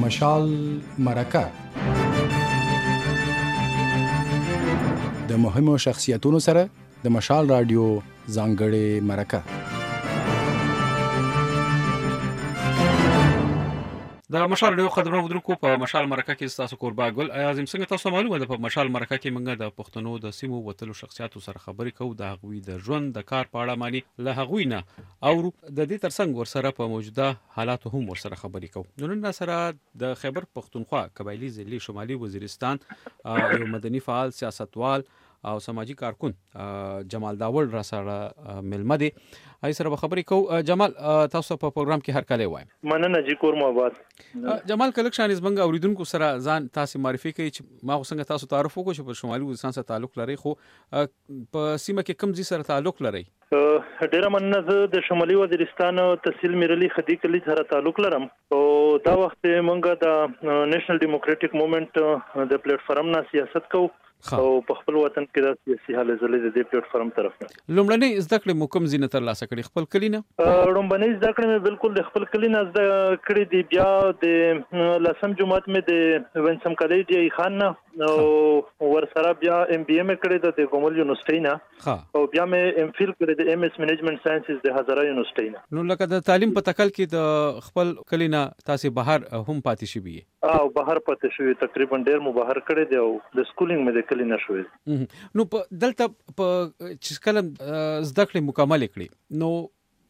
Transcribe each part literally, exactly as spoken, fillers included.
مشال مرکه د مهمو شخصیتونو سره د مشال رادیو ځانګړې مرکه. د مشال رادیو قدرمنو ودرکو په مشال مرکه کې تاسو قربا ګل اعظم څنګه تاسو معلومه ده په مشال مرکه کې موږ د پښتنو د سیمو وتلو شخصیتو سره خبرې کوو د هغوی د ژوند د کار په اړه مانی له هغوی نه او د دې ترڅنګ ورسره په موجوده حالاتو هم ورسره خبرې کوو. نن سره د خیبر پښتونخوا قبایلی ضلع شمالي وزیرستان یو مدني فعال سیاستوال او سماجی کارکون جمال داول را سره ملمه دي ای سره خبرې کو. جمال تاسو په پروګرام کې هر کله وایم. مننه جی کور مباد. جمال کلکشان از بنګ اوریدونکو سره ځان تاسو معرفي کوي چې ما څنګه تاسو تعارف وکړو چې په شمالي وزیرستان سره تعلق لري خو په سیمه کې کم ځای سره تعلق لري؟ ډیره مننه. زه د شمالي وزیرستان تحصیل میرلی خدي کلی سره تعلق لرم او دا وخت مونږ د نېشنل ډیموکراټک موومېنټ د پلیټ فارم نه سیاست کوو او په خپل وطن کې د سیاسي حل زلې د دې پلیټ فارم طرف نه. لومړنۍ زده کړې مو کوم ځای نه تر لاسه کړې؟ خپل کلی نه؟ لومړنۍ زده کړې مې بالکل د خپل کلی نه زده کړې دي. بیا د لسم جماعت مې د وینسم کالج دی خان نه او ورسره بیا ام بي ام کړې د ګومل یونیورسيټي نه او بیا مې ام فیل کړې د ام اس منیجمنت ساينسز د هزاره یونیورسيټي نه. نو لکه د تعلیم په تکل کې د خپل کلی نه تاسو بهر هم پاتې شوی او بهر پاتې شوی تقریبا ډیر مو بهر کړې دی او د سکولینګ مې د کلی نه شوی. نو په دلته په چې کلم زده کړې مکمل کړې نو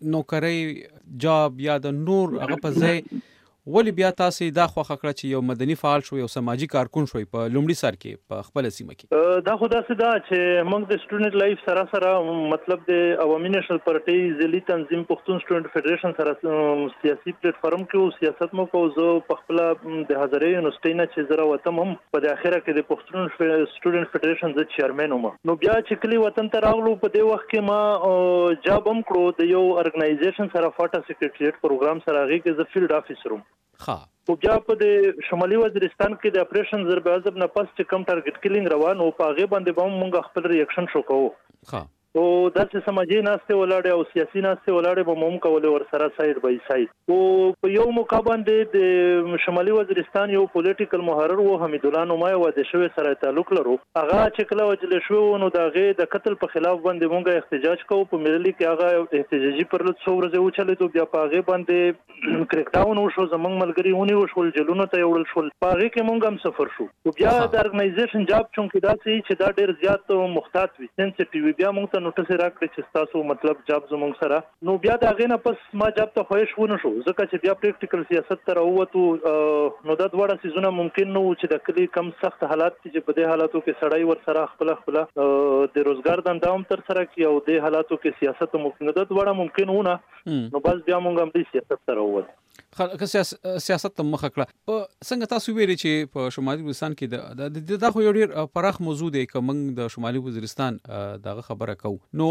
نوکری جاب یا د نور هغه په ځای ولی بیا تاسو دا خوخه کړ چې یو مدني فعال شو یو سماجی کارکون شوی په لومړي سر کې په خپل سیمه کې؟ دا خو داسې دا چې موږ د سټوډنټ لایف سره سره مطلب د عوامي نېشنل پارټي ضلعي تنظیم پښتون سټوډنټ فدریشن سره سیاسي پلیټ فارم کې سیاست مو کو زه په خپل د هزاره یونیورسيټي نه چې زره وطن هم په اخره کې د پښتون سټوډنټ فدریشن د چیرمن وم. نو بیا چې کلی وطن ته راغلو په دې وخت کې ما جاب هم کړو د یو ارګنایزیشن سره فاټا سیکریټریټ پروګرام سره هغه کې ز فیلډ افیسر وم. ها او بیا په د شمالي وزیرستان کې د اپریشن ضرب عزب نه پس چې کم ټارګټ کلینګ روان او په هغه باندې به موږ خپل ریاکشن شو کوو. ها او داسې سماجی ناسته ولاړې او سیاسي ناسته ولاړې به موږ کولې ور سره ساید بای ساید. او په یو موقع باندې د شمالي وزیرستان یو پولیټیکل محرر وو حمید الله نومای و د شوی سره تعلق لرو. هغه چې کله وجل شو نو دغه د قتل په خلاف باندې موږ احتجاج کوو. په میرلی کې هغه احتجاجي پر لږ څو ورځې وچلې بیا په هغه باندې کریک ډاون وشو. زمونږ ملګری ونی وشول جلونه ته وړل شول. په هغه کې موږ هم سفر شو. بیا د ارګنایزیشن جاب چونکې دا چې دا ډیر زیات محتاط وي سنسټیو بیا موږ نوټس راکړي چې تاسو مطلب جاب زموږ سره. نو بیا دا غینه پس ما جاب ته خوښ ونه شو ځکه چې بیا پریکټیکل سیاست تر ووتو. نو دا دواړه سيزونه ممکن نو چې د کلی کم سخت حالات چې په دې حالاتو کې سړی ور سره خپل خپل د روزګار دنداوم تر سره کی او د حالاتو کې سیاست ممکن ده دواړه ممکن ونه. نو بس بیا موږ هم د سیاست تر ووتو. خلک سیاست ته مخه کړه. په څنګه تاسو ویلي چې په شمالي وزیرستان کې د د خو یو ډیر پراخ موضوع دی که موږ د شمالي وزیرستان دغه خبره کوو نو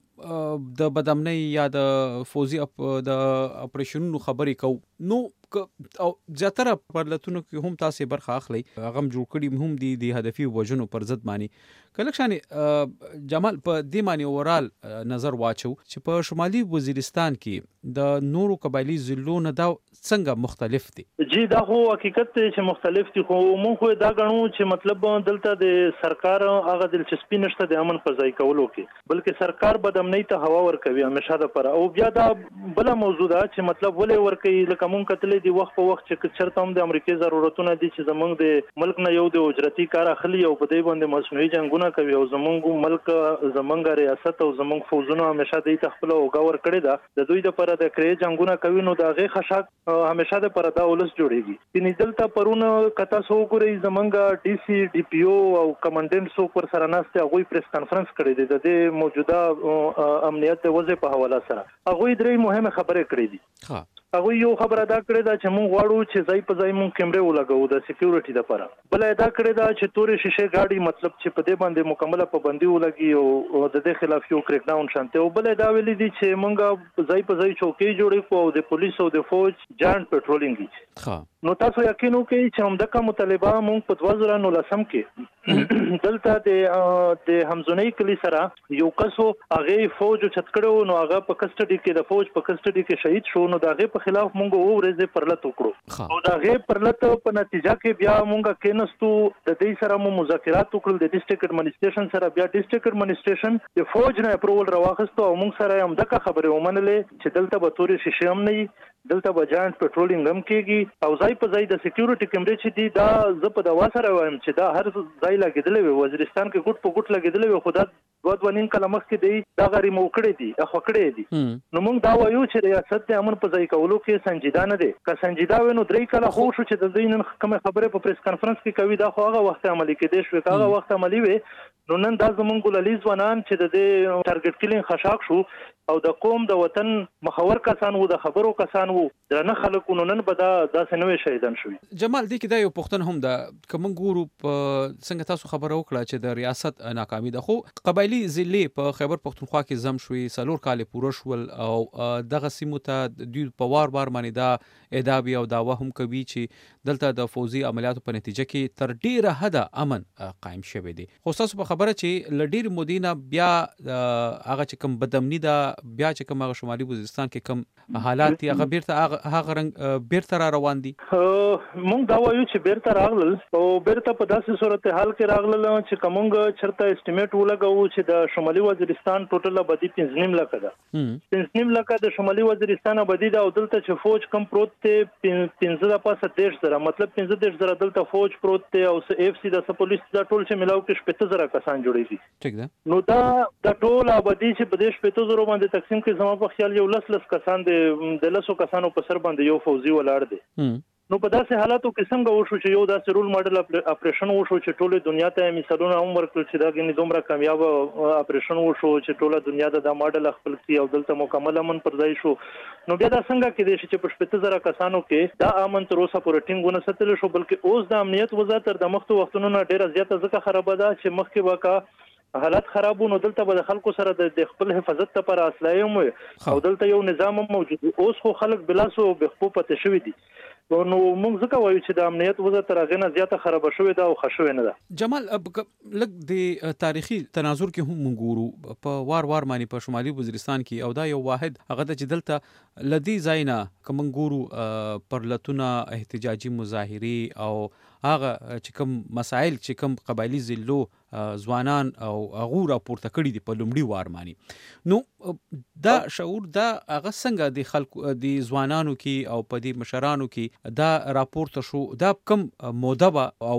د بدامنۍ یا د فوزي د اپریشنونو خبرې کوو نو او زیاتره پرلتونو کې هم تاسو برخه اخلي هغه جوړ کړي هم دي د هدفي وجنو پر ضد معنی کلکشان. جمال په دې معنی اورال نظر واچو چې په شمالي وزیرستان کې د نورو قبایلی ضلعو نه دا څنګه مختلف دي؟ جی دا خو حقیقت چې مختلف دي خو موږ دا غنو چې مطلب دلته د سرکار هغه دلچسپي نشته د امن په ځای کولو کې بلکې سرکار بدامنۍ ته هوا ورکوي همیشه د پر. او بیا دا بل موضوع ده چې مطلب ولې ورکوي لکه مونږ کتلې دی وخت په وخت چې چرته هم د امریکای ضرورتونه دي چې زمونږ د ملک نه یو د اجرتی کار اخلي او په دې باندې مصنوعي جنگونه کوي او زمونږ ملک زمونږ ریاست او زمونږ فوجونه همیشه د تخپل او غور کړی دا د دوی د پر د کړي جنگونه کوي نو دا غي خشاک همیشه د پر دا ولس جوړيږي. تنې دلته پرونه کتا سو ګوري زمونږ ډي سي ډي پی او او کمانډنټ سو پر سره ناسته غوي پریس کانفرنس کړی دی د موجوده امنیت د وضع په حواله سره هغه درې مهمه خبرې کړې دي. ها هغه یو خبره دا کړې ده چې مونږ غواړو چې ځای په ځای مونږ کیمرې ولګو د سکیورټي لپاره. بل دا کړې ده چې تورې شیشه گاډي مطلب چې په دې باندې مکمله پابندي ولګي او د دې خلاف یو کریک ډاون شانته. او بل دا ویلي دي چې مونږ ځای په ځای چوکۍ جوړې کو او د پولیس او د فوج جاینټ پټرولینګ. ها نو تاسو یقین وکړئ چې همدغه مطالبه مونږ په دوه زره نولسم کې دلته د د همزونی کلی سره یو کسو هغه فوج چت کړو نو هغه په کسټډي کې د فوج په کسټډي کې شهید شو نو دغه په خلاف مونږ وو ورځې پرلط وکړو او دغه پرلط په نتیجه کې بیا مونږ کېنستو د دې سره مو مذاکرات وکړل د ډیسټریکټ ایڈمنسټریشن سره بیا ډیسټریکټ ایڈمنسټریشن د فوج نه اپروول راوخستو او مونږ سره هم دغه خبره ومنلې چې دلته به توري شیشه هم نه دلته به جاینټ پټرولینګ هم کېږي او ځای په ځای د سکیورټي کیمرې چې دي دا زه په دوا سره وایم چې دا هر ځای لګېدلې وي وزیرستان کې ګوټ په ګوټ لګېدلې وي خو دا دوه دوه نیم کاله مخکې دی دا غری مو کړې دي اخو کړې دي نو موږ دا وایو چې ریاست د امن په ځای کولو کې سنجیده نه دي که سنجیده وي نو درې کاله خو شو چې د دې نن کوم خبره په پریس کانفرنس کې کوي دا خو هغه وخت عملي کېدې شو هغه وخت عملي وي نو نن دا زمونږ ګللیز ونان چې د دې ټارګټ کلین خشاک شو او د قوم د وطن مخور کسان وو د خبرو کسان وو درنه خلکو نن به دا داسې نوې شهیدان شوي جمال دې کې دا یو پښتون هم د کوم ګورو په څنګه تاسو خبره وکړه چې د ریاست ناکامي ده خو قبایلی ضلع په خیبر پښتونخوا کې زم شوي سلور کال پوره شول او دغه سیمو ته د په وار وار باندې دا ادعا او داوا هم کوي چې دلته د فوزي عملیاتو په نتیجه کې تر ډیره حد امن قائم شوی دی خو تاسو په خبره چې لډیر مودینا بیا هغه چې کوم بدامنی دا بیا چې کوم هغه شمالي وزیرستان کې کوم حالات دي هغه بیرته هغه رنګ بیرته را روان دي مونږ دا وایو چې بیرته راغلل او بیرته په داسې صورت حال کې راغلل چې کومګ چرته اسټیمیټ ولګو چې د شمالي وزیرستان ټوټل آبادی پنځه نیم لک ده پنځه نیم لک د شمالي وزیرستان آبادی دا او دلته چې فوج کم پروت ته پنځه د پاسه دیش زره مطلب پنځه دیش زره دلته فوج پروت ته او اف سی د پولیس دا ټول چې ملاو کې شپږ زره کسان جوړیږي ٹھیک ده نو دا د ټول آبادی چې په دې شپږ زره باندې تقسیم کې زما په خیال یو لس لس کسان د لسو کسانو په سر باندې یو فوزي ولاړ دي نو په داسې حالاتو کې څنګه وشو چې یو داسې رول ماډل اپریشن وشو چې ټوله دنیا ته مثالونه هم ورکړل چې دا غني دومره کامیاب اپریشن وشو چې ټوله دنیا ته دا ماډل خپل کړي او دلته مکمل امن پر ځای شو نو بیا دا څنګه کې دي چې په شپږ زره کسانو کې دا امن تر اوسه پورې ټینګ ونه ستل شو بلکې اوس د امنیت وزارت تر د مخکې وختونو نه ډیره زیاته ځکه خراب ده چې مخکې وکا حالات خرابونه دلته به خلکو سره د خپل حفاظت لپاره اسلحه او دلته یو نظام موجود اوس خو خلک بلاسو بخپو پته شوی دي نو موږ ځکه وایو چې د امنیت وضعیت تر هغه نه زیاته خراب شوې ده او ښه شوې نه ده جمال لږ د تاریخي تناظر کې هم موږ ګورو په وار وار باندې په شمالي وزیرستان کې او دا یو واحد هغه د چې دلته لدی زینا کوم ګورو پرلتونه احتجاجي مظاهري او هغه چې کوم مسائل چې کوم قبایلی ضلعو ځوانان او هغه راپورته کړي دي په لومړي وار باندې نو دا شعور دا هغه څنګه د خلکو د ځوانانو کې او په دې مشرانو کې دا راپورته شو دا کم موده او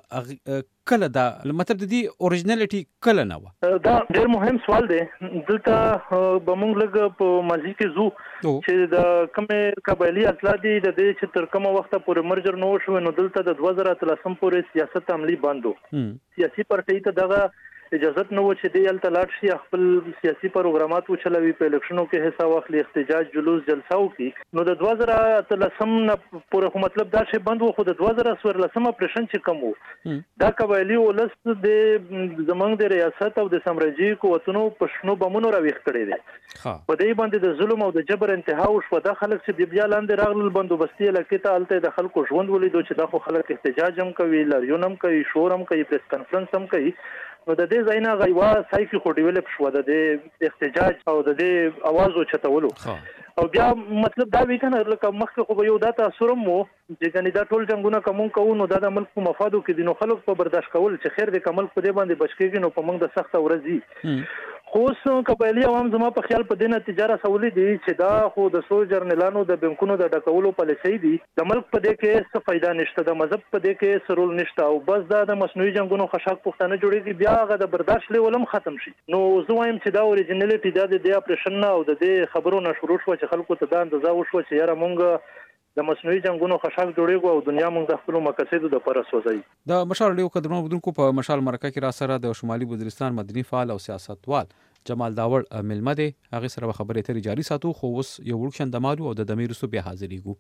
کله دا مطلب د دې اوریجنالټي کله نه و دا ډېر مهم سوال دی دلته به موږ لږ په ماضي کې زو چې د کومه قبایلی اصلاح دي د دې چې تر کومه وخت پورې مرجر نو شو نو دلته د دوه زره اتلسم پورې سیاست عملی بندو سیاسي پارټي ته دغه اجازه نو و چې د التلاټ شي خپل سیاسي پروګرامات وچلوي په الیکشنونو کې حصہ واخلي احتجاج جلوس جلساو کې نو د دوه زره اتلسم نه پورې خو مطلب دا شی بند و خو د دوه زره څوارلسم اپریشن چې کوم وو دا قبایلی ولس د زمنګ د ریاست او د سمرجي قوتونو پښنو بمونو راويخ کړي دي په دې باندې د ظلم او د جبر انتها او شو د خلک چې د بیا لاندې راغلل بندوبستي لکه ته الته د خلکو ژوند ولیدو چې دا خو خلک احتجاج هم کوي لاریون هم کوي شور هم کوي پریس کانفرنس هم کوي نو د دې ځاینا غیوا سایکی خو ډیولپ شو د احتجاج او د دې आवाज او چتولو او بیا مطلب دا وی کنه لکه مخکې خو یو دا تاثر مو چې کني دا ټول جنگونه کوم کوو نو دا د ملک په مفادو کې دي نو خلک په برداشت کول چې خیر د کمل په دې باندې بچکیږي نو په موږ د سخت ورځي خو څو قبایلی عوام زما په خیال په دې نتیجه سوالې دي چې دا خو د سو جرنلانو د بانکونو د ډکولو پالیسي دي د ملک په دې کې څه فائدہ نشته د مذهب په دې کې سرول نشته او بس دا د مصنوعي جنگونو خشاک پښتانه جوړيږي بیا هغه د برداشت لیولم ختم شي نو زه وایم چې دا اوریجنالټی دا د اپریشن او د خبرو نه شروع شو چې خلکو ته دا اندازه وشو چې یاره مونږ د مصنوعي جنگونو خشاک جوړیږي او دنیا موږ د خپل مقاصدو د پر اساسي د مشال ډیو قدرمنو بدونکو په مشال مرکه کې را سره د شمالي وزیرستان مدني فعال او سیاستوال جمال داور ملمه دی هغه سره خبرې اترې جاري ساتو خو اوس یو ورکشن د مالو او د دمیر سو بیا حاضرېږو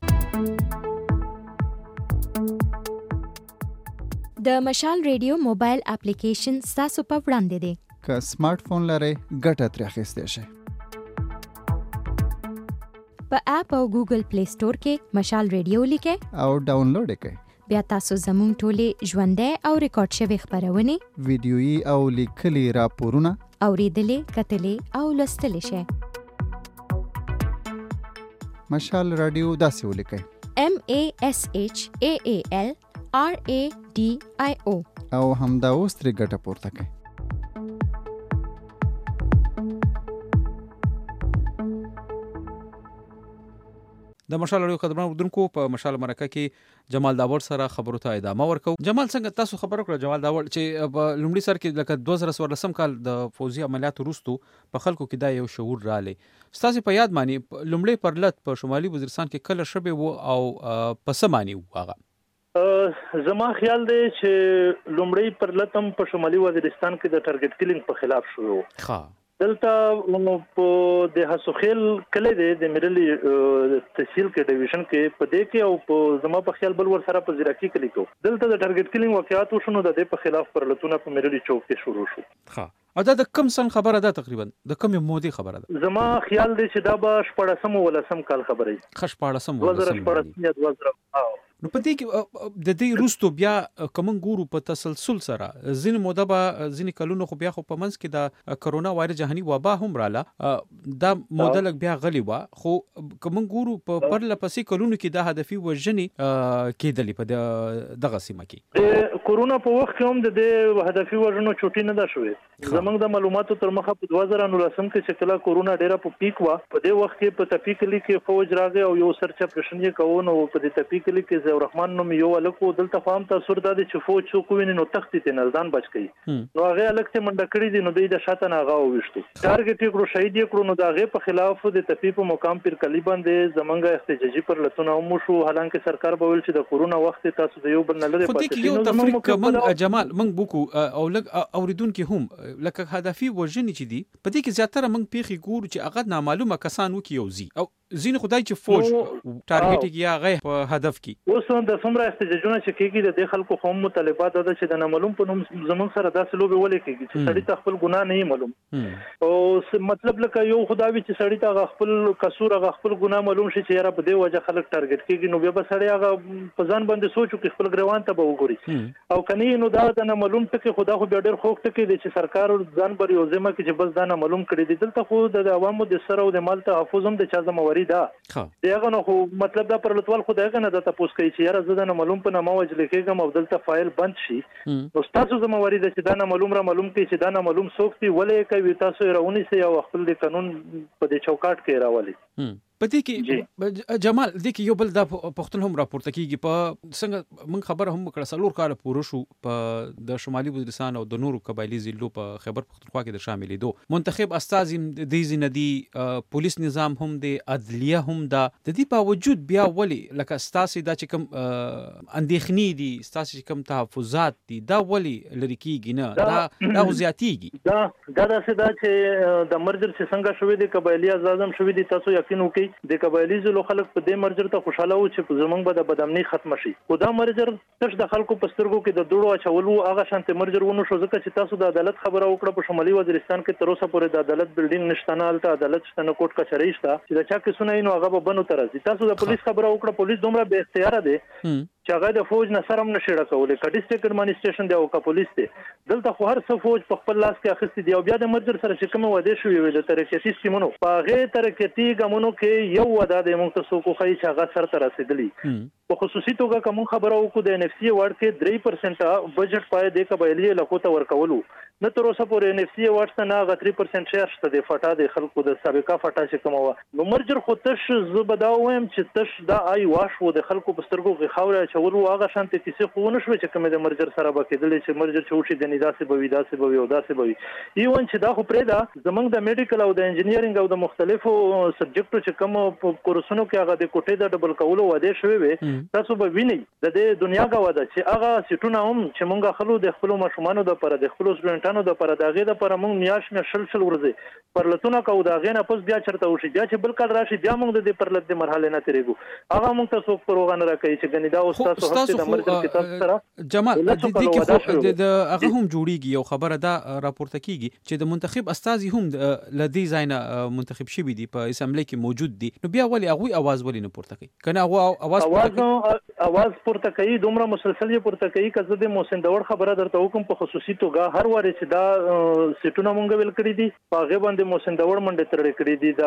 د مشال ریډیو موبایل اپلیکیشن تاسو په وړاندې دی که سمارټ فون لرئ ګټه ترې اخیستی شئ په اپ او ګوګل پلی سٹور کې مشال ریډیو لیکئ او ډاونلوډ کړئ. بیا تاسو زموږ ټولې ژوندۍ او ریکارډ شوې خپرونې ویډیويي او لیکلي راپورونه اوریدلې، کتلې او لوستلې شئ. مشال رادیو داسې ولیکئ: M A S H A A L R A D I O او همدا اوس ترې ګټه پورته کړئ. د مشال اړیو قدرمن اردوونکو په مشال مرکه کې جمال داور سره خبرو ته ادامه ورکو. جمال څنګه تاسو خبر وکړه جمال داور چې په لومړي سر کې لکه دوه زره څوارلسم کال د فوزي عملیاتو وروسته په خلکو کې دا یو شعور رالی. ستاسو په یاد مانی لومړی پرلط په شمالي وزیرستان کې کله شبه وو او په څه معنی وو هغه؟ زما خیال دی چې لومړی پرلطم په شمالي وزیرستان کې د ټارګټ کیلینګ په خلاف شو. ښه دلته په د حسوخیل کله د ميرلي تحصیل کې ډیویژن کې په دې کې او په زما په خیال بل ور سره په زیراکی کې لیکو دلته د ټارګټ کیلینګ واقعات وشونو د دې په خلاف پرلطونه په ميرلي چوک کې شروع شو. ها او دا د کم سن خبره ده تقریبا د کم مودي خبره ده؟ زما خیال دی چې دا به شپږم ولسم کال خبره وي. خش پاړسم دوه زره شپږم یا دوه زره. نو په دې کې د دې روستو بیا کوم ګورو په تسلسل سره ځین موده به ځین کلونو خو بیا خو په منځ کې د کرونا وایرس جهاني وبا هم رااله دا موده لګ بیا غلی و خو کوم ګورو په پرله پسې کلونو کې د هدفي وژنې کېدلې په دغه سیمه کې. د کرونا په وخت کې هم د هدفي وژنو چوټي نه ده شوې. زمونږ د معلوماتو تر مخه په دوه زره نولسم کې چې کله کرونا ډیره په پیک و په دې وخت کې په تپی کلی کې فوج راغی او یو سرچ اپریشن یې کوو نو په دې تپی کلی کې زو رحمان نوم یو الکو دلته فهم تاثر د چې فوج څو کوینه نو تختی ته نزدان بچ کی نو هغه الکته منډه کړی دي نو د شاته نه هغه وشتو ټارګټ یې کړو شهید یې کړو نو دا غي په خلاف د تپی په مقام پر کلی باندې زمونږ احتجاجي پر لتون او مو شو حالانکه سرکار به ول چې د کرونا وخت تاسو د یو بل نه لري پاتې یو تفریق من جمال من بوکو او لګ اوریدونکو هم لکه هدفي وژنې چې دي په دې کې زیاتره من پیخي ګور چې هغه نامعلومه کسانو کې یوزي او زین خدای چې فوج ټارګټ یا غي په هدف کې اوس د څومره احتجاجونه چې کېږي د خلکو قوم مطالبات ده چې د نامعلوم په نوم زمون سره داسې لوبي ولې کېږي چې سړی ته خپل ګناه نه معلوم او مطلب لکه یو خدای چې سړی ته خپل قصور غ خپل ګناه معلوم شي چې یاره په دې وجه خلک ټارګټ کېږي نو به سړی هغه په ځان باندې سوچو کې خپل ګروان ته به وګوري او کني نو دا د نامعلوم ټکي خدا خو ډېر خوښ ټکي دي چې سرکار ځان بر یو ځمه کې چې بس دا نامعلوم کړی دي دلته خو د عوامو د سره او د مال تحفظ هم د چا ذمہواری ده دغه نو خو مطلب دا پر لټوال خو دغه نه د تاسو کوي چې یاره زه د معلوم په نامه وجل کېږم او دلته فایل بند شي نو تاسو زمواري د چې دا نه معلوم را معلوم کې چې دا نه معلوم څوک دی ولې کوي تاسو راونی سي او خپل د قانون په دې چوکاټ کې راولي. پدې کې جمال دې کې یو بل د پښتون هم راپورته کیږي په څنګه من خبره هم کړه سلور کال پوره شو په د شمالي وزیرستان او د نورو قبایلی ضلعو په خیبر پختونخوا کې د شاملې دو منتخب استاذ د زندي پولیس نظام هم د عدلیه هم د دې په وجود بیا ولی لکه استاسي دا چې کوم اندېخنی دي استاسي کوم تحفظات دي دا ولی لری کیږي نه دا دا زیاتیږي دا دا څه دا چې د مرجر څنګه شوې د قبایلی اعظم شوې دي تاسو یقین وکړئ د قبایلی زلو خلک په دې مرجر ته خوشاله و چې زمونږ به د بدامنی ختم شي او دا مرجر تش د خلکو په سترګو کې د دوړو اچولو هغه شانته مرجر ونه شو ځکه چې تاسو د عدالت خبره وکړه په شمالي وزیرستان کې تر اوسه پورې د عدالت بلډینګ نشته نه الته عدالت شته نه کوټ کچري شته چې دا چا کې سنای نو هغه به بنو ترځي تاسو د پولیس خبره وکړه پولیس دومره به اختیار ده چې هغه د فوج نه سره هم نشي راکولای ک ډیسټریکټ ایڈمنسټریشن دی او ک پولیس دی دلته خو هر څه فوج په خپل لاس کې اخیستي دی او بیا د مرجر سره چې کوم وعده شوی وي د ترکیتی سیمونو په هغه ترکیتی ګمونو کې یو وعده د موږ ته څوک خو چې هغه سره تر رسیدلی په خصوصي توګه کوم خبره وکړو د ان اف سی وارد کې درې پرسنټ بجټ پای د قبایلی علاقو ته ورکولو نه تر اوسه پورې ان اف سی وارد ته نه درې پرسنټ شیر شته د فټا د خلکو د سابقه فټا چې کوم و نو مرجر خو تش زبدا وایم چې تش دا آی واش و د خلکو په سترګو کې خاورې چولو هغه شانته کیسه خو نه شو چې کوم د مرجر سره بکیدل چې مرجر چوشي د نیداسه بوي داسه بوي او داسه بوي ایون چې دا خو پرې دا زمنګ د میډیکل او د انجینیرینګ او د مختلفو سبجیکټو چې کوم کورسونو کې هغه د کوټې د ډبل کولو وعده شوی وي تاسو به وینئ د دې دنیا غوا ده چې هغه سټونه هم چې مونږه خلو د خپل ماشومانو د پر د خپل سټوډنټ کانو د پر داغه د پر موږ میاش مې شل شل ورځي پرلتونه کو داغه نه پس بیا چرته وشي بیا چې بل کال راشي بیا موږ د پرلت د مرحله نه تیریږو هغه موږ ته څوک پروغان راکړي چې غنی دا استاد هڅه د مرګ کتاب سره جمال د دې کې د هغه هم جوړیږي یو خبره دا راپورته کیږي چې د منتخب استازي هم لدی زاینه منتخب شوی دي په اسمبلی کې موجود دي نو بیا ولی هغه اواز ولی نه پورته کوي کنه هغه اواز اواز پورته کوي دومره مسلسل یې پورته کوي کزه د موسن دور خبره درته حکم په خصوصي توګه هر واره چې دا سیټونه مونږ ویل کړی دي هغه باندې موسن دور منډه ترړې کړی دي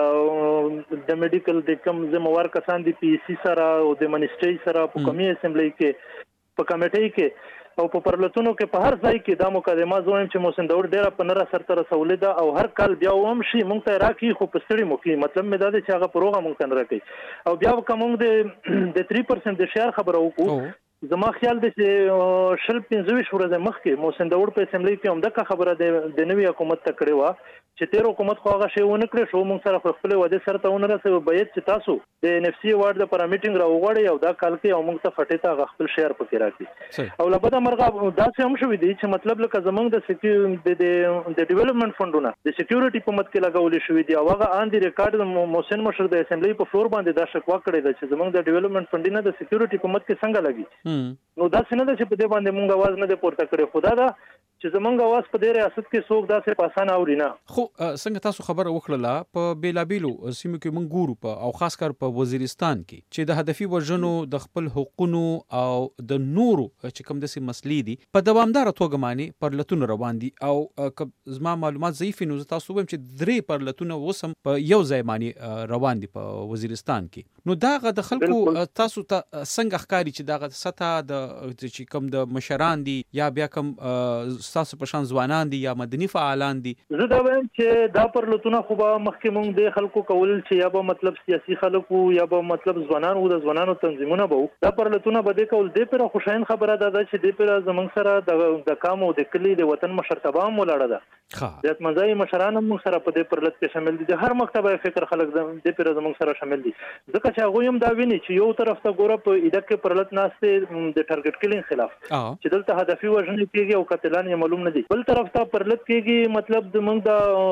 دا د میډیکل د کم زموار کسان دي پی سی سره او د منسټری سره په کمی اسمبلی کې په کمیټې کې او په پرلتونو کې په هر ځای کې دا مقدمه زویم چې موسن دور ډیره په نره سر تر رسولې ده او هر کال بیا ووم شي مونږ ته راکې خو په ستړي موکي مطلب مې دا دی چې هغه پروګرام مونږ ته راکې او بیا کوم د د تین پرسنټ د شیر خبره وکړو زما خیال دی چې شل پنځه ورځې مخکې موسن دور په اسمبلی کې هم دا خبره د نوي حکومت ته کړې و چې تیر حکومت خو هغه شی ونه کړی شو مونږ سره خپل وعده سره ته ونه رسېو باید چې تاسو د ان اف سی وارد د پر میټینګ راوغړی او دا کال کې مونږ ته فټې ته خپل شیر پکې راکړي او لبدا مرغه دا څه هم شوې دي چې مطلب لکه زمونږ د سکیورټي د ډیولپمنٹ فندونه د سکیورټي په مت کې لګولې شوې دي او هغه ان دی ریکارډ موسن مشر د اسمبلی په فلور باندې دا شکوا کړې ده چې زمونږ د ډیولپمنٹ فندینه د سکیورټي په مت کې څنګه لګي نو دا څنګه چې په دې باندې مونږ आवाज نه پورته کړو خدا دا چې زمونږ आवाज په دې ریاست کې څوک داسې پاسانه اوري نه خو څنګه تاسو خبره وکړه په بیلابیلو سیمو کې مونږ ګورو په او خاص کر په وزیرستان کې چې د هدفي وژنو د خپل حقوقو او د نورو چې کوم داسې مسلې دي په دوامدار توګه معنی پرلتون روان دي او زما معلومات ضعیف نو تاسو وایم چې درې پرلتون وسم په یو ځای معنی روان دي په وزیرستان کې نو دا غ د خلکو تاسو ته څنګه ښکاری چې دا سطح د چې کوم د مشران دي یا بیا کوم تاسو په شان ځوانان دي یا مدني فعالان دي زه دا وایم چې دا پرلتونه خو به مخکې مونږ د خلکو کول چې یا به مطلب سیاسي خلکو یا به مطلب ځوانان او د ځوانانو تنظیمونه به دا پرلتونه به د کول د پر خوشاین خبره ده چې د پر زمنګ سره د کام او د کلی د وطن مشرتابه مولاړه ده ښه د مزای مشران هم سره په دې پرلت کې شامل دي هر مکتبه فکر خلک د پر زمنګ سره شامل دي ځکه چې هغه هم دا ویني چې یو طرف ته ګوره په اېده کې پرلت ناشته د ټارګټ کلین خلاف چې دلته هدفي وژنې کېږي او قتلان معلوم نه دي بل طرف ته پرلت کېږي مطلب د موږ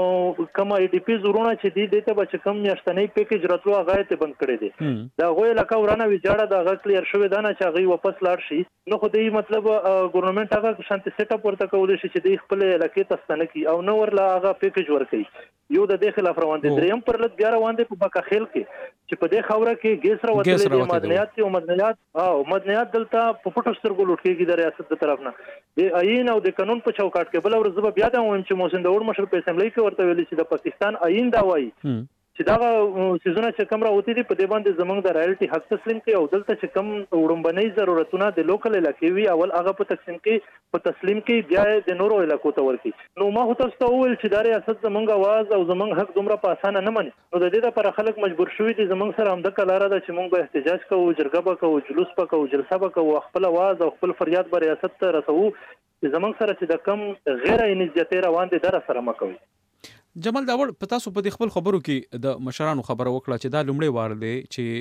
د کما ای ډی پی زورونه چې دی دته به کم میاشتنې پیکیج راتلو هغه ته بند کړی دي دا غوې لکه ورانه ویجاړه دا غ کلیر شوی دا نه چې هغه واپس لاړ شي نو خو دې مطلب ګورنمنت هغه شانتي سیټ اپ ورته کول شي چې د خپل علاقې تستنه کی او نو ورلا هغه پیکیج ورکړي یو د دې خلاف روان دي دریم پرلت بیا روان دي په بکا خیل کې چې په دې خوره کې ګیس راوتلې دي مدنیات او مدنیات او مدنیات دلته په پټو سترګو لوټ کېږي د ریاست د طرف نه د آئین او د قانون په چوکاټ کې بل ورځ بیا دا وایم چې موسن دور مشر په اسمبلی کې ورته ویلي چې د پاکستان آئین دا وایي چې دا سيزونه چې کوم راوتی دي په دې باندې زمونږ د رایلټي حق تسلیم کوي او دلته چې کوم وړومبنۍ ضرورتونه د لوکل علاقې وي اول هغه په تقسیم کې په تسلیم کې بیا د نورو علاقو ته ورکی نو ما هو تاسو ته وویل چې دا ریاست زمونږ आवाज او زمونږ حق دومره په اسانه نه مني نو د دې لپاره خلک مجبور شوي دي زمونږ سره همدا کلاره ده چې مونږ به احتجاج کوو جرګه به کوو جلوس به کوو جلسه به کوو خپل आवाज او خپل فریاد به ریاست ته رسوو چې زمونږ سره چې د کم غیر انیشیټیو روان دي در سره مکوي جمال داور په تاسو په خپل خبرو کې د مشرانو خبره وکړه چې دا لومړی وار دی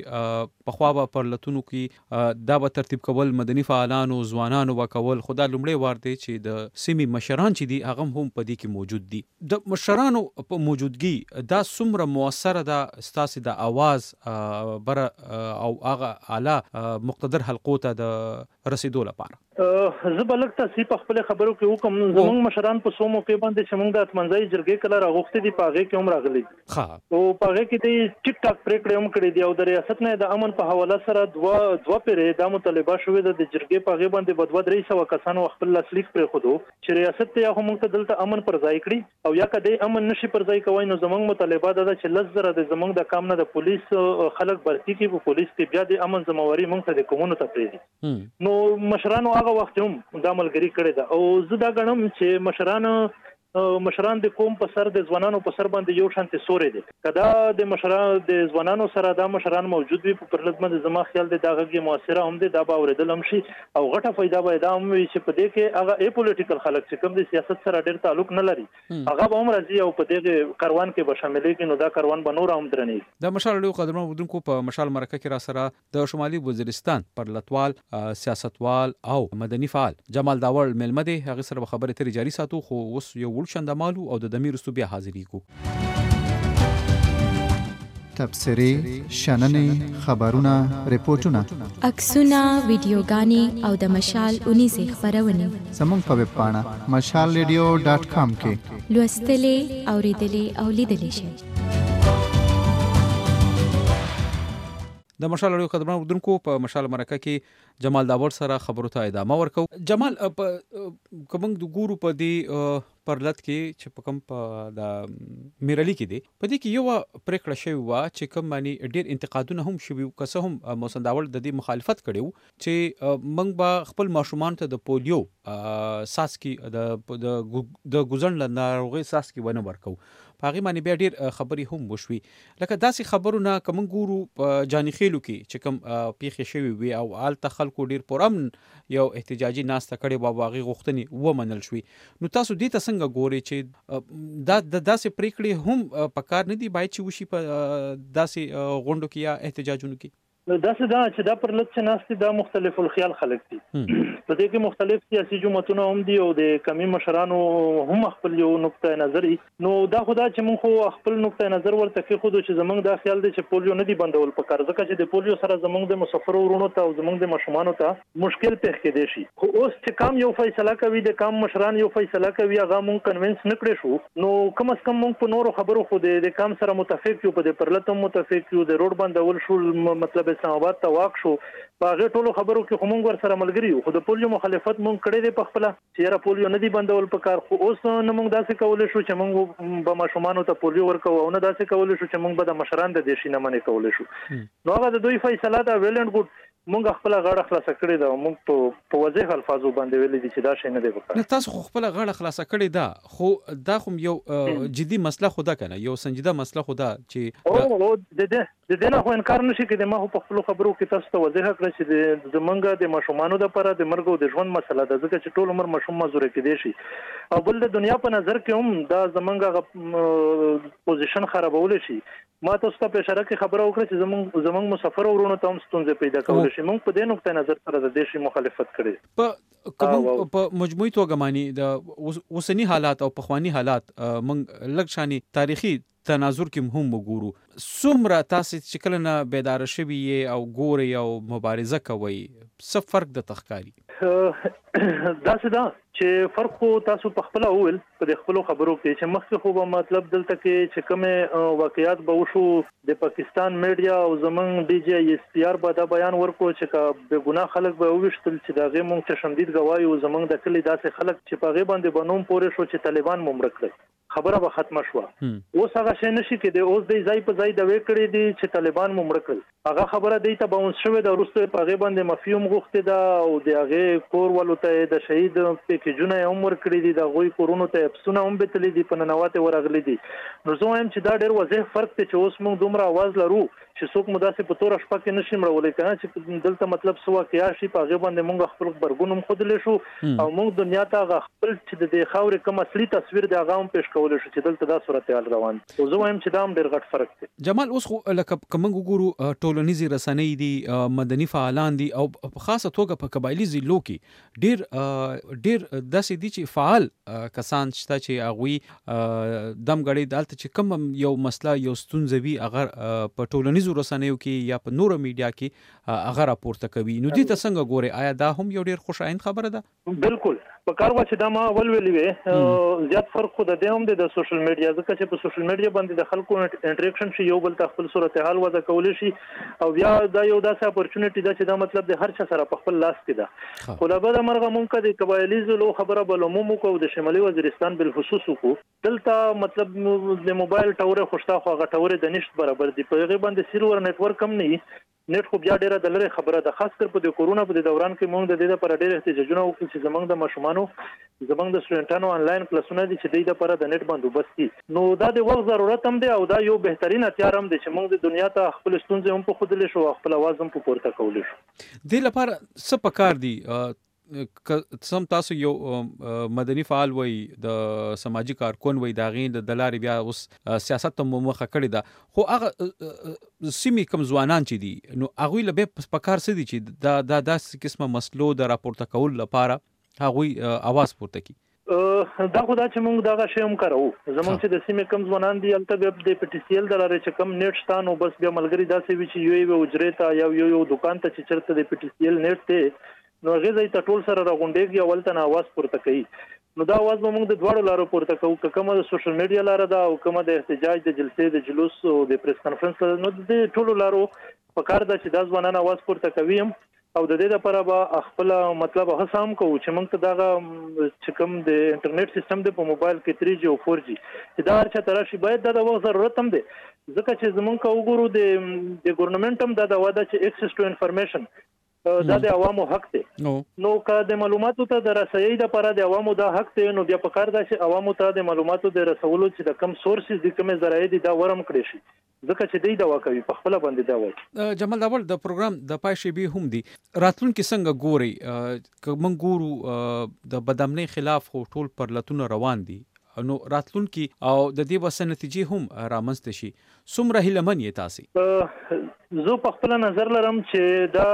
چې په خوا به پرلتونو کې دا به ترتیب کول مدني فعالانو ځوانانو به کول خو دا لومړی وار دی چې د سیمې مشران چې دي هغه هم په دې کې موجود دي د مشرانو په موجودګي دا څومره موثره ده ستاسو د आवाज بر او هغه اعلی مقتدر حلقو ته د رسیدو لپاره زه بلک تاسو په خپل خبرو کې وکم زموږ مشران په سو موقع باندې چې موږ د اتمنځي جرګې کله راغوښتي دي پاغه کې هم راغلي ها او پاغه کې د ټیک ټاک پریکړې هم کړې دي او د ریاست نه د امن په حواله سره دوا دوا پیره د مطالبه شوې د جرګې پاغه باندې بدو درې سو کسانو خپل لاسلیک پر خودو چې ریاست ته هم موږ ته دلته امن پر ځای کړی او یا کده امن نشي پر ځای کوي نو زموږ مطالبه ده چې لزر د زموږ د کام نه د پولیس خلک برتی کې په پولیس کې بیا د امن ذمہواری موږ ته د کومونو ته پریږي نو مشرانو هغه وخت هم د عملګری کړی دا او زه دا غنم چې مشرانو مشران د قوم په سر د ځوانانو په سر باندې یو شانتي سوري دي کدا د مشران د ځوانانو سره د مشران موجود وي په پرلط باندې زما خیال د دغه موثره هم د دا باوردل هم شي او غټه فائدہ به دا هم وي چې په دې کې هغه ای پولیټیکل خلک چې کوم د سیاست سره ډېر تعلق نه لري هغه به هم راځي او په دې کاروان کې به شاملېږي نو دا کاروان به نور هم درني د مشال لوی قدرمن ودونکو په مشال مرکه کې را سره د شمالي وزیرستان پرلطوال سیاستوال او مدني فعال جمال داور ملمه دی هغه سره خبرې ترې جاري ساتو خو اوس یو ول شندمالو او د دمیر استو بیا حاضرېږو تبصرې شننې خبرونه ریپورتونه عکسونه ویډیوګانې او د مشال اونیزه خبرونه زموږ په ویب پاڼه مشال ریډیو ډاټ کام کې لوستلې اوریدلې او لیدلې شئ د مشال لوی قدرمن ودونکو په مشال مرکه کې جمال داور سره خبرو ته ادامه ورکو جمال کوم د ګورو په دی پرلط کې چې په کوم په د میرالي کې دی په دې کې یو پریکړه شوی و چې کوم معنی ډیر انتقادونه هم شوی که څه هم موسن داول د دې مخالفت کړي چې موږ به خپل ماشومان ته د پولیو ساس کې د د ګوزن ناروغي ساس کې ونه ورکو پاغي معنی بیا ډیر خبري هم وشوي لکه داسې خبرونه کوم ګورو جاني خېلو کې چې کوم پیښې شوی وي او آل تخلکو ډیر پرامن یو احتجاجي ناسته کړي و واغي غوښتنې و منل شوي نو تاسو دې ته څنګه ګوري چې دا داسې پریکړې هم پکار نه دي باید چې وشي په داسې غونډو کې یا احتجاجونو کې داسې دا چې دا پر لږ ناستي دا مختلف الخيال خلک دي په دې کې مختلف سیاسي جماعتونه هم دي او د کمی مشرانو هم خپل یو نقطه نظری نو دا خدا چې موږ خو خپل نقطه نظر ورته کې خو چې زمونږ دا خیال دی چې پولیو نه دی بندول پکار ځکه چې د پولیو سره زمونږ د مسافرو ورونو ته او زمونږ د مشمانو ته مشکل پیښ کېدی شي خو اوس چې کم یو فیصله کوي د کم مشران یو فیصله کوي هغه موږ کنوینس نه کړی شو نو کم از کم موږ په نورو خبرو خو د کم سره متفق یو په د پرلط متفق یو د روډ بندول شو مطلب اسلام آباد ته واک شو باغه ټولو خبرو کې هم ور سره ملګری خو د پولیو مخالفت مونږ کړی دی په خپل چې را پولیو نه دی بندول په کار خو اوس نه مونږ داسې کولای شو چې مونږ به ماشومان ته پولیو ورکو او نه داسې کولای شو چې مونږ به د مشران د دیشي نه منې کولای شو نو هغه د دوی فیصله دا ویلند ګډ مونږ خپل غاړه خلاص کړی دا مونږ په واضح الفاظو باندې ویل دي چې دا شی نه دی وکړ تاسو خپل غاړه خلاص کړی دا خو دا خو یو جدي مسله خدا کنه یو سنجیده مسله خدا چې او د دې د دې نه خو انکار نشي کېدای ما په خپل خبرو کې تاسو ته واضح کړی چې زمونږ د ماشومانو لپاره د مرګ او د ژوند مسله ده ځکه چې ټول عمر ماشوم مزور کېدی شي او بل د دنیا په نظر کې هم دا زمونږ پوزیشن خرابول شي ما تاسو ته په اشاره کې خبره وکړه چې زمونږ زمونږ مسافر ورونو ته هم ستونزې پیدا کول شي موږ په دې نقطه نظر سره د دیشي مخالفت کړي په په مجموعي توګه معنی د اوسنی حالات او پخوانی حالات موږ لږ شاني تاریخي تناظر کې هم وګورو څومره تاسو چې کله نه بیدار شوي او ګوري او مبارزه کوي څه فرق د تخکاری دا څه دا چې فرق خو تاسو په خپل اول په خپل خبرو کې چې مخکې خو به مطلب دلته کې چې کومه واقعیات به وشو د پاکستان میډیا او زمون ډي جی اس پی آر به دا بیان ورکو چې به ګناه خلک به وښتل چې دا غي مونږ ته شمدید گواهی او زمون د کلی داسې خلک چې په غي باندې بنوم پورې شو چې طالبان ممرک کړي خبره به ختمه شو اوس هغه شي نشي کېده اوس د ځای په ځای د وکړې دي چې طالبان ممرک کړي هغه خبره دی ته باونس شوه د روسته په غي باندې مفهوم غوښته دا او د هغه کور ولو ته د شهید پېکیجونه عمر کړی دي د غوي کورونو ته افسونه هم بتلې دي په ننواته ورغلي دي نو زه وایم چې دا ډېر واضح فرق دی چې اوس موږ دومره आवाज لرو چې څوک مداسه په تور شپه کې نشي مړولې کنه چې دلته مطلب سوا کې شي په غي باندې موږ خپل برګونم خود لې شو او موږ دنیا ته خپل چې د خاورې کوم اصلي تصویر د هغه هم پېښ کول شو چې دلته دا صورتحال روان او زه وایم چې دا هم ډېر غټ فرق دی جمال اوس لکه کوم وګورو ټولنیزي رسنۍ دي مدني فعالان دي او په خاصه توګه په قبایلی ضلعو کې ډېر ډېر داسې دي چې فعال کسان شته چې هغه دم غړي دالته چې کوم یو مسله یو ستونزوي اگر په ټولنیزو رسنیو کې یا په نورو میډیا کې هغه راپورته کوي نو دې ته څنګه ګوري آیا دا هم یو ډېر خوشاین خبره ده بالکل په کار وا چې دا ما اول ویلې وې زیات فرق خو د دې هم د سوشل میډیا ځکه چې په سوشل میډیا باندې د خلکو انټریکشن شي یو بل ته خپل صورتحال وځه کول شي او بیا دا یو داسې اپورچونټی ده چې دا مطلب د هر چا سره په خپل لاس کې ده خو لا به مرغه مونږ د قبایلی زلو خبره بلومو کو د شمالي وزیرستان بالخصوص کو دلته مطلب د موبایل ټاور خوشتا خو غټور د نشټ برابر دی په غي باندې سیرور نت ورک هم نه نیټ خو بیا ډیره د لری خبره ده، خاص کر په د کورونا په دوران کې موږ د دې لپاره ډیره احتجاجونه وکړو چې زمونږ د ماشومانو زمونږ د سټوډنټانو انلاین کلاسونه دي چې د لپاره د نیټ بندوبست دي. نو دا د وخت ضرورت هم دی او دا یو بهترین هتیار هم دی چې موږ د دنیا ته خپل ستونزې هم په خودلې شو خپل आवाज هم په پورته کولې شو. د لپاره څه پکار دي؟ سم تاسو یو مدني فعال وای د سماجی کارکون وای دا غین د دلاري بیا اوس سیاست ته مخه کړی دا، خو هغه سیمې کم ځوانان چې دي نو هغه له به پکار سدي چې دا د داسې قسمه مسلو د راپورته کول لپاره هغه आवाज پورته کی. دا خو دا چې موږ دا شی هم کارو زمونږ چې د سیمې کم ځوانان دي البته به د پی ټی سی ایل دلاره چې کم نیټ شته نو بس بیا ملګری داسې وی چې یو یو اجرې ته یا یو یو دکان ته چې چرته د پی ټی سی ایل نیټ ته نو غزي ته ټول سره راغونډيږي اول ته आवाज پورته کوي. نو دا आवाज موږ د دوړو لارو پورته کوو، کومه د سوشل میډیا لاره ده او کومه د احتجاج د جلسې د جلوس او د پریس کانفرنس نو د ټولو لارو په کار ده چې د ځوانانو आवाज پورته کوي او د دې لپاره به خپل مطلب هڅه هم کوو چې موږ ته دا چې کوم د انټرنیټ سیستم د په موبایل کې تھری جی او فور جی دا هر چا ترشي باید دا د وخت ضرورت هم دی ځکه چې زمونږ کا وګورو د د ګورنمنت هم دا د واده چې اکسس ټو انفارمیشن دا د عوامو حق دی. نو که د معلوماتو ته د رسایي د لپاره د عوامو دا حق دی نو بیا په کار ده چې عوامو ته د معلوماتو د رسولو چې د کم سورسز د کومه ذرایع دي دا ورم کړی شي ځکه چې دوی دا وکوي په خپل باندې دا وایي. جمال داول د پروګرام د پای شی به هم دي راتلونکي څنګه ګوري که موږ ګورو د بدامنۍ خلاف خو ټول پرلتونه روان دي نو راتلونکي او د دې وسه نتیجې هم رامنځته شي څومره هیلمن یې تاسو؟ زه په خپل نظر لرم چې دا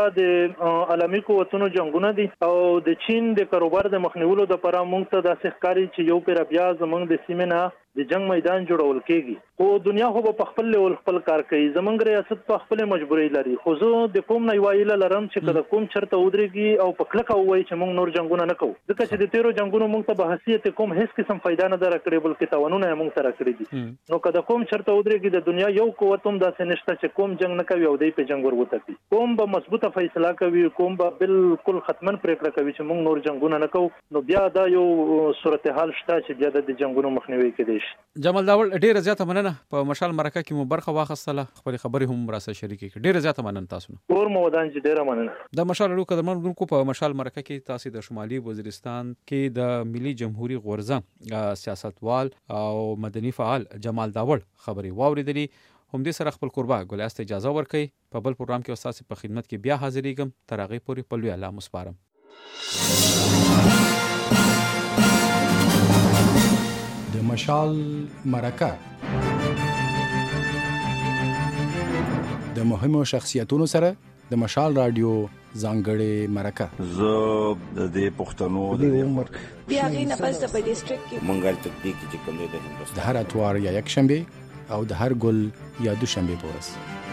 د عالمي قوتونو جنگونه دي او د چین د کاروبار د مخنیولو لپاره موږ ته د ښکاری چې یو پیر بیا زمونږ د سیمه نه د جنگ میدان جوړول کېږي. خو دنیا خو په خپل لیول خپل کار کوي، زمونږ ریاست په خپل مجبورۍ لري. خو زه د کوم نه وایل لرم چې کله کوم چرته ودرېږي او په کلکه وایي چې موږ نور جنگونه نه کوو ځکه چې د تیرو جنگونو موږ ته به حیثیت کوم هیڅ قسم فائدہ نه درکړي بلکې تاوانونه موږ سره کړی دي. نو کله کوم چرته ودرېږي د دنیا یو قوت هم داسې نشته چې کوم جنگ نه کوي او دای په جنگ ورغوتي، کوم به مضبوطه فیصله کوي، کوم به بالکل ختمن پریکړه کوي چې موږ نور جنگونه نه کوو. نو بیا دا یو صورتحال شته چې بیا د جنگونو مخنیوي کېدای شي. جمال داول ډیره زیاته مننه په مشال مرکه کې مو برخه واخیستله، خپل خبرې هم را سره شریکې کړې. ډیره زیاته مننه تاسو. اور مو ودان چې ډیره مننه. د مشال لو قدرمن کو په مشال مرکه کې تاسو د شمالي وزیرستان کې د ملي جمهوریت غورځنګ سیاستوال او مدني فعال جمال داول خبرې واوریدلې. هم دې سره خپل قربا ګلاست اجازه ورکړي په بل پروګرام کې استاد په خدمت کې بیا حاضرېږم. تر هغه پورې په لوی الله مسپارم. د مشال مرکه د مهمو شخصیتونو سره د مشال رادیو ځانګړې مرکه. زه د دې پښتنو د عمر بیا غینه پس د ډیسټریکټ کې منګل تکتیک چې کوم د هندوستان د هر اتوار یا یک شنبه او د هر ګل یا دوشنبه پورس